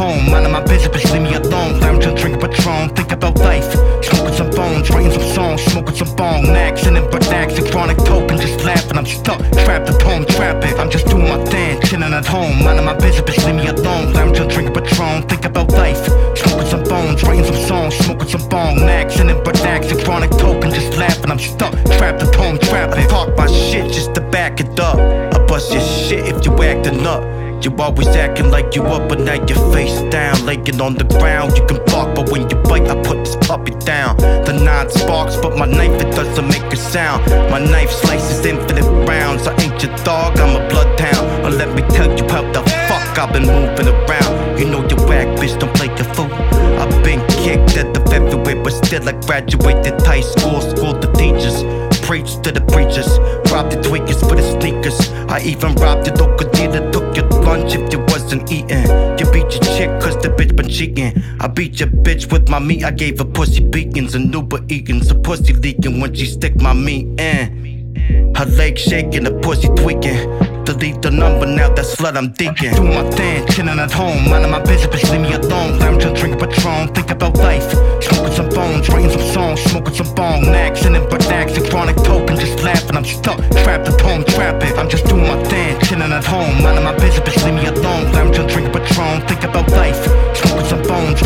home, minding my business, leave me alone. Lounging, drinking Patron, think about life. Smoking some bones, writing some songs, smoking some bong. Maxing and relaxing, chronic token, just laughing. I'm stuck, trapped at home, trapping. I'm just doing my thing, chilling at home, minding my business, leave me alone. Lounging, drinking Patron, think about life. Smoking some bones, writing some songs, smoking some bong. Maxing and relaxing, chronic token, just laughing. I'm stuck, trapped at home, trapping. I talk my shit just to back it up. I bust your shit if you acting up. You always acting like you up, but now your face down, laying on the ground. You can bark, but when you bite, I put this puppy down. The 9 sparks, but my knife, it doesn't make a sound. My knife slices infinite rounds. I ain't your dog, I'm a bloodhound. Or let me tell you how the fuck I've been moving around. You know you whack, bitch, don't play your fool. I've been kicked at the everywhere, but still I graduated high school, school the teachers. Preach to the preachers, robbed the tweakers for the sneakers. I even robbed the crocodile, took your lunch if you wasn't eating. You beat your chick cause the bitch been cheating. I beat your bitch with my meat, I gave her pussy beacons and Uber Eatons. A pussy leaking when she stick my meat in. Her leg shaking, the pussy tweaking. Delete the number, now that slut I'm deacon. Doing my thing, chilling at home, minding my business, leave me alone. Lounging, drinking Patron, think about life. Smoking some bones, writing some songs, smoking some bong. Maxing and relaxing, chronic token, just laughing. I'm stuck, trapped at home, trapping. I'm just doing my thing, chilling at home, minding my business, leave me alone. Lounging, drinking Patron, think about life. Smoking some bones,